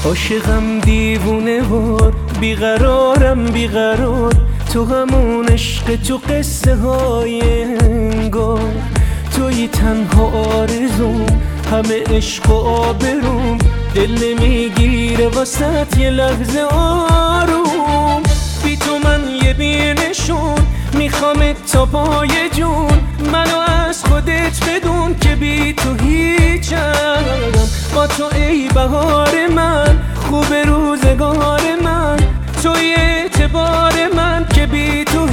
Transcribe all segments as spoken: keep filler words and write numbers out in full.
عاشقم دیوونه وار، بیقرارم بیقرار، تو همون عشق تو قصه های انگار، توی تنها آرزوم، همه عشق و آبروم، دل نمیگیره واسط یه لحظه آروم. بی تو من یه بینشون میخوام تا پای جون، منو از خودت بدون که بی تو هیچم. با تو ای بهار من، خوب روزگار من، توی اعتبار من که بی تو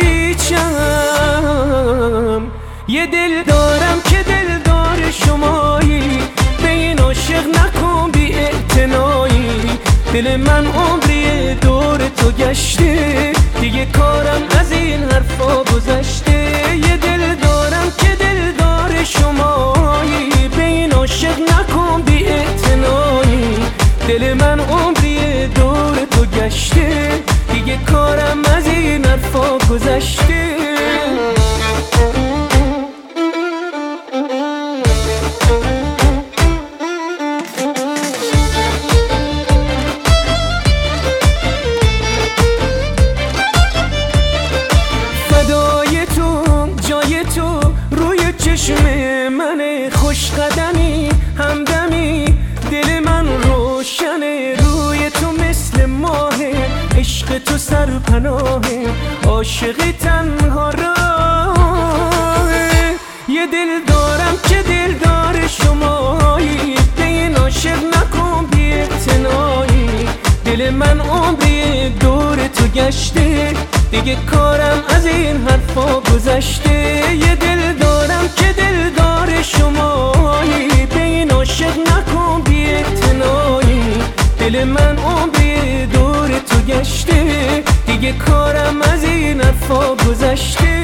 هیچم. یه دل دارم که دلدار شمایی، به این عاشق نکن بی اعتنایی. دل من عمری دور تو گشته، دیگه کارم از این حرفا گذشته. یه دل دارم که دلدار شمایی، به این عاشق نکن بی اعتنایی. دل من عمری دور تو گشته، دیگه کارم از این حرفا گذشته. چشم من خوش قدمی همدمی، دل من روشنه، روی تو مثل ماه، عشق تو سرپناهه، عاشقی تنها راه. یه دل دارم که دلدار شمایی، به این عاشق نکن بی اعتنایی. دل من عمری دور تو گشته، دیگه کارم از این حرفا گذشته. یه دل دارم که دلدار شمایی، به این عاشق نکن بی اعتنایی. دل من عمری دور تو گشته، دیگه کارم از این حرفا گذشته.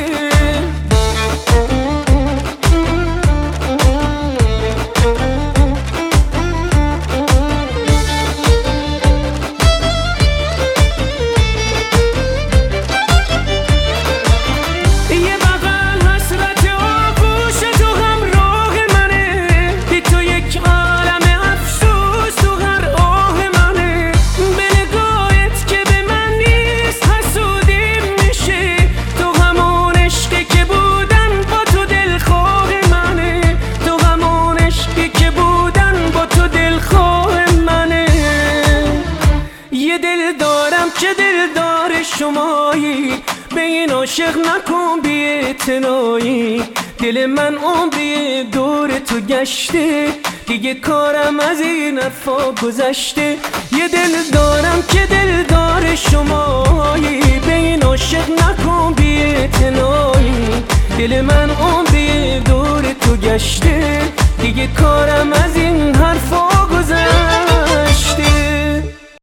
که دلدار شمایی، به این عاشق نکن بی اعتنایی. دل من عمری دور تو گشته، دیگه کارم از این حرفا گذشته. یه دل دارم که دلدار شمایی، به این عاشق نکن بی اعتنایی. دل من عمری دور تو گشته، دیگه کارم از این حرفا گذشته.